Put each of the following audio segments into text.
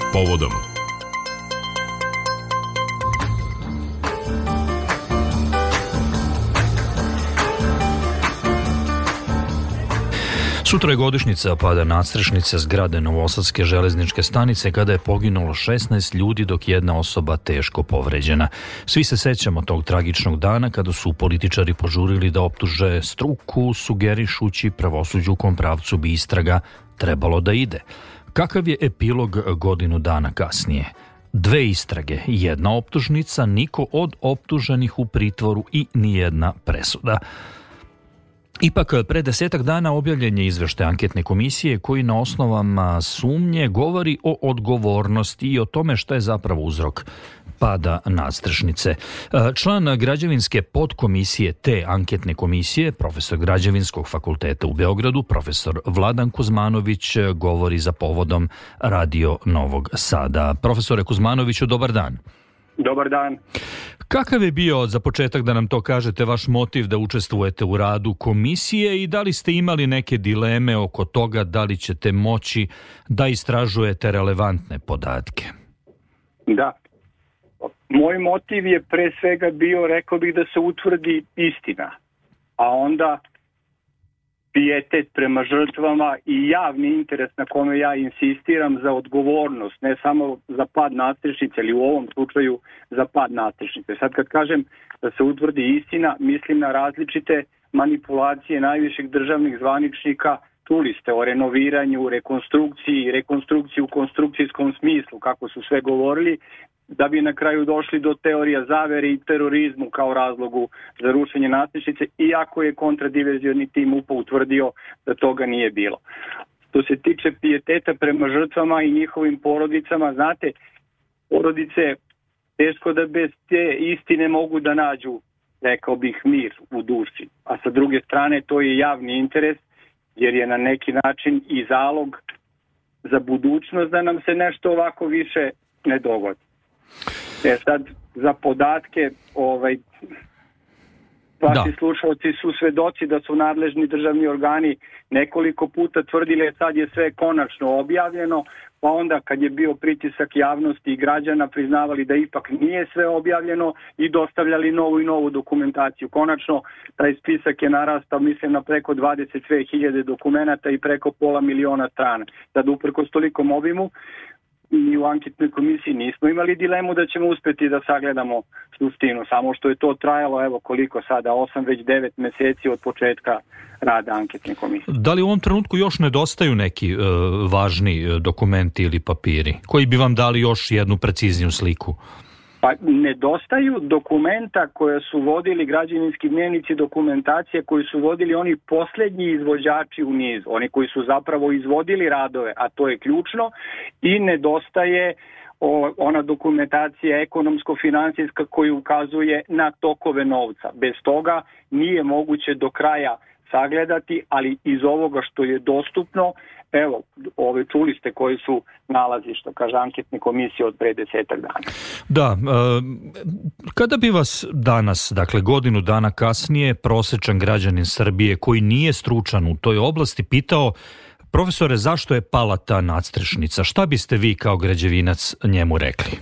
povodom. Sutra je godišnjica pada nadstrešnice zgrade Novosadske železničke stanice kada je poginulo 16 ljudi dok jedna osoba teško povređena. Svi se sećamo tog tragičnog dana kada su političari požurili da optuže struku, sugerišući pravosuđu u kom pravcu bi istraga trebalo da ide. Kakav je epilog godinu dana kasnije? 2 istrage, 1 optužnica, niko od optuženih u pritvoru i nijedna presuda. Ipak, pre 10 dana objavljen je izveštaj anketne komisije koji na osnovama sumnje govori o odgovornosti i o tome šta je zapravo uzrok pada nadstrešnice. Član građevinske podkomisije te anketne komisije, profesor Građevinskog fakulteta u Beogradu, profesor Vladan Kuzmanović, govori za povodom Radio Novog Sada. Profesore Kuzmanoviću, dobar dan. Dobar dan. Kakav je bio, za početak da nam to kažete, vaš motiv da učestvujete u radu komisije i da li ste imali neke dileme oko toga da li ćete moći da istražujete relevantne podatke? Da. Moj motiv je pre svega bio, rekao bih, da se utvrdi istina, a onda pijetet prema žrtvama i javni interes na kome ja insistiram za odgovornost, ne samo za pad nadstrešnice, ili u ovom slučaju za pad nadstrešnice. Sad kad kažem da se utvrdi istina, mislim na različite manipulacije najviših državnih zvaničnika. Čuli ste o renoviranju, rekonstrukciji u konstrukcijskom smislu, kako su sve govorili, da bi na kraju došli do teorija zavere i terorizmu kao razlogu za rušenje nadstrešnice, iako je kontradiverzioni tim UPA utvrdio da toga nije bilo. Što se tiče pijeteta prema žrtvama i njihovim porodicama, znate, porodice teško da bez te istine mogu da nađu, rekao bih, mir u duši. A sa druge strane, to je javni interes, jer je na neki način i zalog za budućnost da nam se nešto ovako više ne dogodi. Sad, za podatke, vaši slušalci su svedoci da su nadležni državni organi nekoliko puta tvrdili sad je sve konačno objavljeno, pa onda kad je bio pritisak javnosti i građana priznavali da ipak nije sve objavljeno i dostavljali novu dokumentaciju. Konačno, taj spisak je narastao, mislim, na preko 22.000 dokumenata i preko 500.000 strana. Sad, uprkos tolikom obimu, mi u anketnoj komisiji nismo imali dilemu da ćemo uspjeti da sagledamo suštinu, samo što je to trajalo, evo koliko sada, 8, već 9 meseci od početka rada anketne komisije. Da li u ovom trenutku još nedostaju neki važni dokumenti ili papiri koji bi vam dali još jednu precizniju sliku? Pa nedostaju dokumenta koje su vodili građevinski dnevnici, dokumentacije koji su vodili oni posljednji izvođači u nizu, oni koji su zapravo izvodili radove, a to je ključno, i nedostaje ona dokumentacija ekonomsko-finansijska koja ukazuje na tokove novca. Bez toga nije moguće do kraja sagledati, ali iz ovoga što je dostupno, evo, čuli ste koji su nalazi, što kaže anketne komisije od pre 10 dana. Da, kada bi vas danas, dakle godinu dana kasnije, prosječan građanin Srbije koji nije stručan u toj oblasti pitao, profesore, zašto je pala ta nadstrešnica, šta biste vi kao građevinac njemu rekli?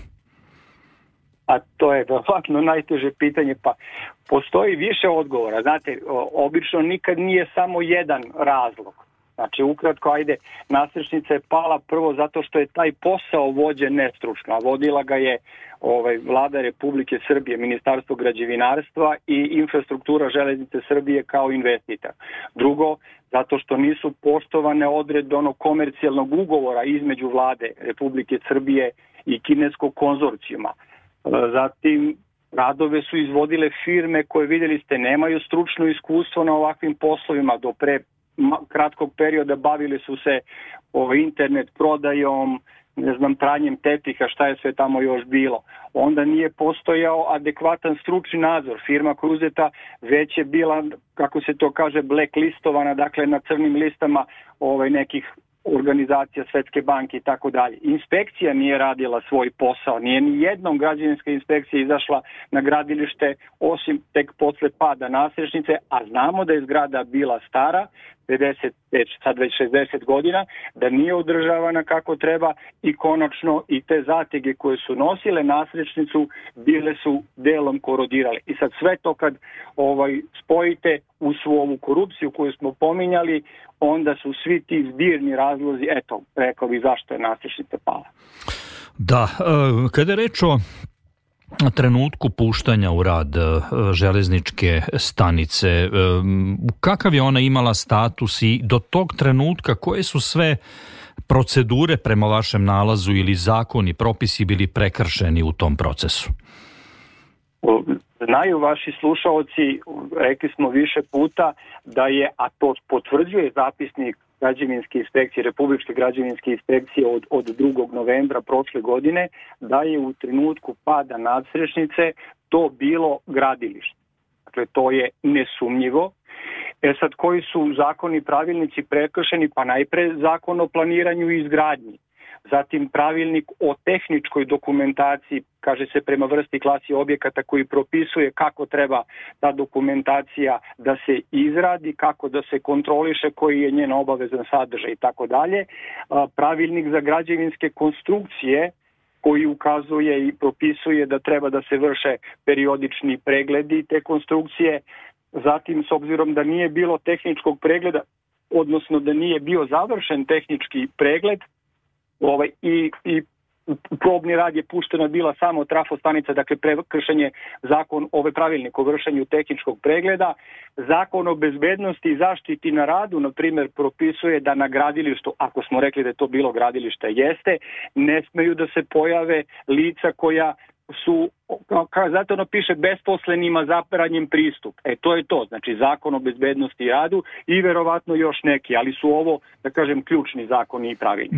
A to je verovatno najteže pitanje, pa postoji više odgovora. Znate, obično nikad nije samo jedan razlog. Znači, ukratko, nadstrešnica je pala prvo zato što je taj posao vođen nestručno, a vodila ga je Vlada Republike Srbije, Ministarstvo građevinarstva i Infrastruktura železnice Srbije kao investitor. Drugo, zato što nisu poštovane odredbe onog komercijalnog ugovora između Vlade Republike Srbije i kineskog konzorcijuma. Zatim, radove su izvodile firme koje, vidjeli ste, nemaju stručno iskustvo na ovakvim poslovima. Do pre kratkog perioda bavili su se internet prodajom, pranjem tepiha, šta je sve tamo još bilo. Onda nije postojao adekvatan stručni nadzor. Firma koja je uzeta već je bila, kako se to kaže, blacklistovana, dakle na crnim listama nekih organizacija Svetske banke i tako dalje. Inspekcija nije radila svoj posao, nije ni jednom građevinska inspekcija izašla na gradilište osim tek posle pada nadstrešnice, a znamo da je zgrada bila stara, 50, sad već 60 godina, da nije održavana kako treba i konačno i te zatege koje su nosile nasrečnicu bile su delom korodirale. I sad sve to kad spojite u svu ovu korupciju koju smo pominjali, onda su svi ti zbirni razlozi, eto, rekao bih zašto je nasrečnica pala. Da, kada je reč o trenutku puštanja u rad železničke stanice, kakav je ona imala status i do tog trenutka koje su sve procedure prema vašem nalazu ili zakoni, propisi bili prekršeni u tom procesu? Znaju vaši slušaoci, rekli smo više puta da je, a to potvrđuje zapisnik građevinske inspekcije, Republičke građevinske inspekcije od 2. novembra prošle godine, da je u trenutku pada nadstrešnice to bilo gradilište. Dakle, to je nesumnjivo. Sad, koji su zakoni i pravilnici prekršeni? Pa najpre zakon o planiranju i izgradnji. Zatim pravilnik o tehničkoj dokumentaciji, kaže se prema vrsti klasi objekata koji propisuje kako treba ta dokumentacija da se izradi, kako da se kontroliše, koji je njen obavezan sadržaj i tako dalje. Pravilnik za građevinske konstrukcije koji ukazuje i propisuje da treba da se vrše periodični pregledi te konstrukcije. Zatim, s obzirom da nije bilo tehničkog pregleda, odnosno da nije bio završen tehnički pregled, i probni rad je puštena bila samo trafostanica, dakle prekršen zakon pravilnik o vršenju tehničkog pregleda. Zakon o bezbednosti i zaštiti na radu, na primjer, propisuje da na gradilištu, ako smo rekli da je to bilo gradilište, jeste, ne smeju da se pojave lica koja su, zato ono piše, besposlenima zapiranjem pristup. To je to, znači zakon o bezbednosti i radu i verovatno još neki, ali su ovo, da kažem, ključni zakoni i pravilnici.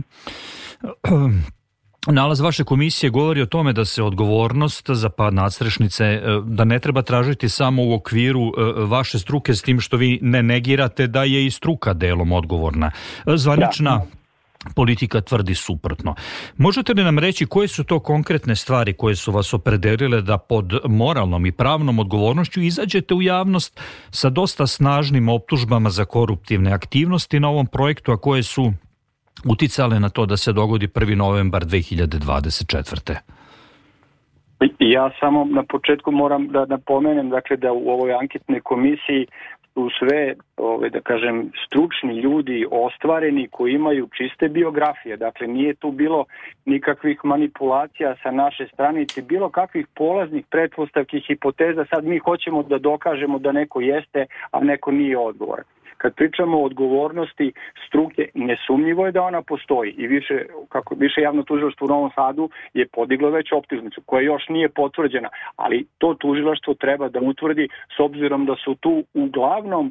Nalaz vaše komisije govori o tome da se odgovornost za pad nadstrešnice, da ne treba tražiti samo u okviru vaše struke, s tim što vi ne negirate da je i struka delom odgovorna. Zvanična politika tvrdi suprotno. Možete li nam reći koje su to konkretne stvari koje su vas opredelile da pod moralnom i pravnom odgovornošću izađete u javnost sa dosta snažnim optužbama za koruptivne aktivnosti na ovom projektu, a koje su uticale na to da se dogodi 1. novembar 2024. Ja samo na početku moram da napomenem, dakle, da u ovoj anketnoj komisiji su sve, da kažem, stručni ljudi ostvareni koji imaju čiste biografije. Dakle, nije tu bilo nikakvih manipulacija sa naše stranice, bilo kakvih polaznih pretpostavki, hipoteza. Sad mi hoćemo da dokažemo da neko jeste, a neko nije odgovoran. Kad pričamo o odgovornosti struke, nesumnjivo je da ona postoji i više javno tužilaštvo u Novom Sadu je podiglo već optužnicu koja još nije potvrđena, ali to tužilaštvo treba da utvrdi, s obzirom da su tu uglavnom,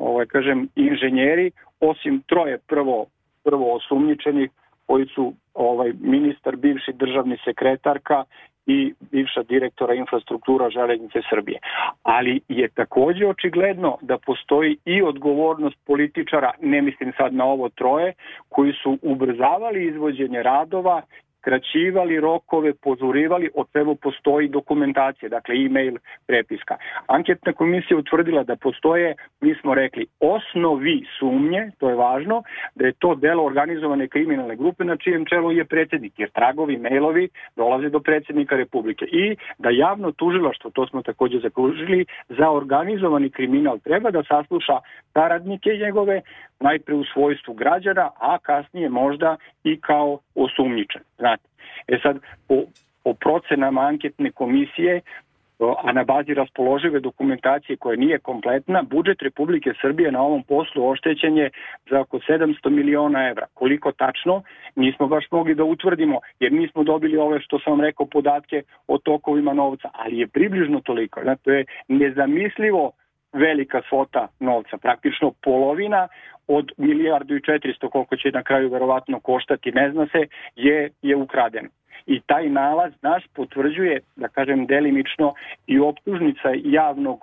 inženjeri, osim troje prvo osumnjičenih koji su ministar, bivši državni sekretarka i bivša direktora infrastruktura Železnice Srbije. Ali je također očigledno da postoji i odgovornost političara, ne mislim sad na ovo troje, koji su ubrzavali izvođenje radova, skraćivali rokove, požurivali, od čemu postoji dokumentacija, dakle e-mail, prepiska. Anketna komisija utvrdila da postoje, mi smo rekli, osnovi sumnje, to je važno, da je to delo organizovane kriminalne grupe na čijem čelu je predsjednik, jer tragovi, mailovi dolaze do predsjednika Republike. I da javno tužilaštvo, to smo također zaključili, za organizovani kriminal treba da sasluša saradnike njegove, najpre u svojstvu građana, a kasnije možda i kao osumnjičen. Znate, sad, po procenama anketne komisije, a na bazi raspoložive dokumentacije koja nije kompletna, budžet Republike Srbije na ovom poslu oštećen je za oko 700 miliona evra. Koliko tačno, nismo baš mogli da utvrdimo, jer nismo dobili ove, što sam vam rekao, podatke o tokovima novca, ali je približno toliko. Znači, to je nezamislivo velika svota novca, praktično polovina od 1.400.000, koliko će na kraju verovatno koštati, ne zna se, je ukradeno. I taj nalaz naš potvrđuje, da kažem delimično, i optužnica javnog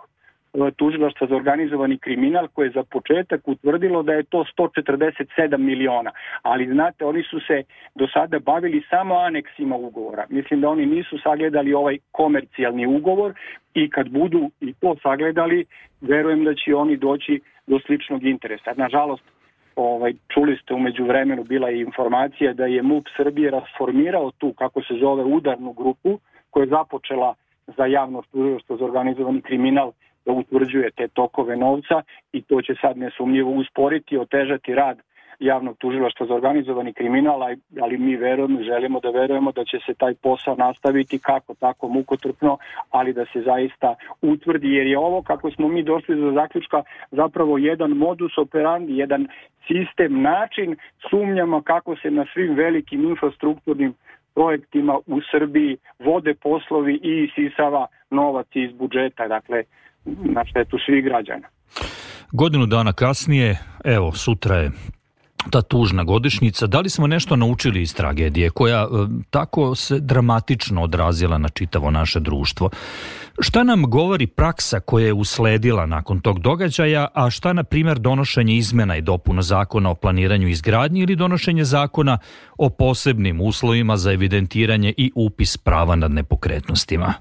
tužilaštva za organizovani kriminal, koje je za početak utvrdilo da je to 147 miliona. Ali znate, oni su se do sada bavili samo aneksima ugovora. Mislim da oni nisu sagledali ovaj komercijalni ugovor i kad budu i to sagledali, verujem da će oni doći do sličnog interesa. Nažalost, čuli ste umeđu vremenu, bila je informacija da je MUP Srbije rasformirao tu, kako se zove, udarnu grupu koja je započela za javno tužilaštvo za organizovani kriminal da utvrđuje te tokove novca i to će sad nesumnjivo usporiti, otežati rad javnog tužilaštva za organizovani kriminal, ali mi želimo da verujemo da će se taj posao nastaviti kako tako mukotrpno, ali da se zaista utvrdi, jer je ovo, kako smo mi došli do zaključka, zapravo jedan modus operandi, jedan sistem, način sumnjama kako se na svim velikim infrastrukturnim projektima u Srbiji vode poslovi i isisava novac iz budžeta, dakle na štetu svih građana. Godinu dana kasnije, evo sutra je ta tužna godišnjica. Da li smo nešto naučili iz tragedije koja tako se dramatično odrazila na čitavo naše društvo? Šta nam govori praksa koja je usledila nakon tog događaja, a šta na primjer donošenje izmena i dopuna zakona o planiranju i izgradnji ili donošenje zakona o posebnim uslovima za evidentiranje i upis prava nad nepokretnostima?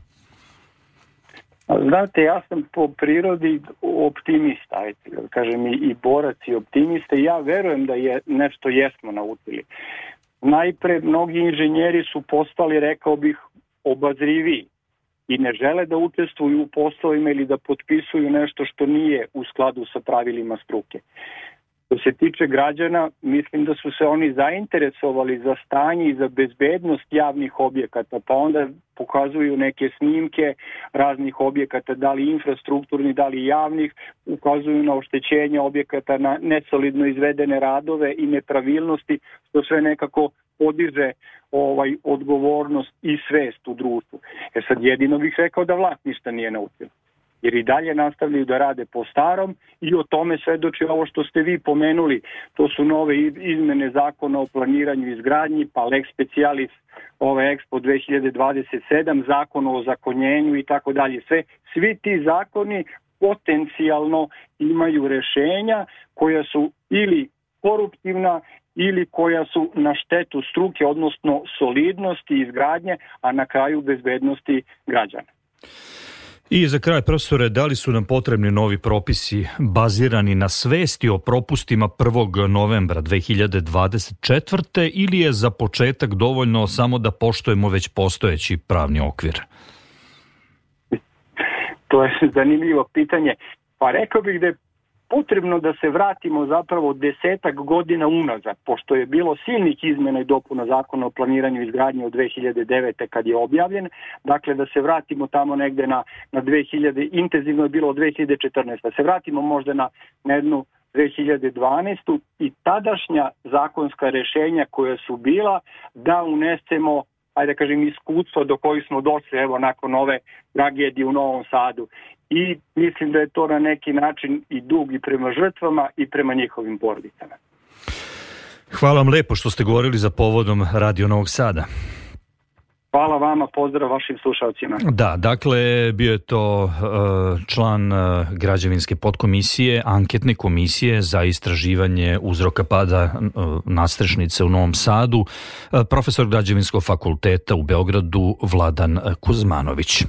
Znate, ja sam po prirodi optimista, kažem i borac i optimista, i ja verujem da je nešto jesmo naučili. Najpre, mnogi inženjeri su postali, rekao bih, obazriviji i ne žele da učestvuju u poslovima ili da potpisuju nešto što nije u skladu sa pravilima struke. Što se tiče građana, mislim da su se oni zainteresovali za stanje i za bezbednost javnih objekata, pa onda pokazuju neke snimke raznih objekata, da li infrastrukturni, da li javnih, ukazuju na oštećenje objekata, na nesolidno izvedene radove i nepravilnosti, što sve nekako podiže odgovornost i svest u društvu. Jer sad jedino bih rekao da vlast ništa nije naučila, jer i dalje nastavljaju da rade po starom i o tome svedoči ovo što ste vi pomenuli. To su nove izmene zakona o planiranju i izgradnji, pa lex specialis, Expo 2027, zakon o ozakonjenju i tako dalje. Svi ti zakoni potencijalno imaju rešenja koja su ili koruptivna ili koja su na štetu struke, odnosno solidnosti izgradnje, a na kraju bezbednosti građana. I za kraj, profesore, da li su nam potrebni novi propisi bazirani na svesti o propustima 1. novembra 2024. ili je za početak dovoljno samo da poštujemo već postojeći pravni okvir? To je zanimljivo pitanje. Pa rekao bih da je potrebno da se vratimo zapravo 10 godina unazad, pošto je bilo silnih izmena i dopuna zakona o planiranju i izgradnji od 2009. kad je objavljen, dakle da se vratimo tamo negde na 2000, intenzivno je bilo od 2014. Da se vratimo možda na jednu 2012. i tadašnja zakonska rešenja koja su bila da unesemo, ajde da kažem, iskustvo do kojih smo došli evo nakon ove tragedije u Novom Sadu. I mislim da je to na neki način i dug i prema žrtvama i prema njihovim porodicama. Hvala vam lepo što ste govorili za povodom Radio Novog Sada. Hvala vama, pozdrav vašim slušalcima. Da, dakle, bio je to član građevinske podkomisije, anketne komisije za istraživanje uzroka pada nadstrešnice u Novom Sadu, profesor građevinskog fakulteta u Beogradu Vladan Kuzmanović.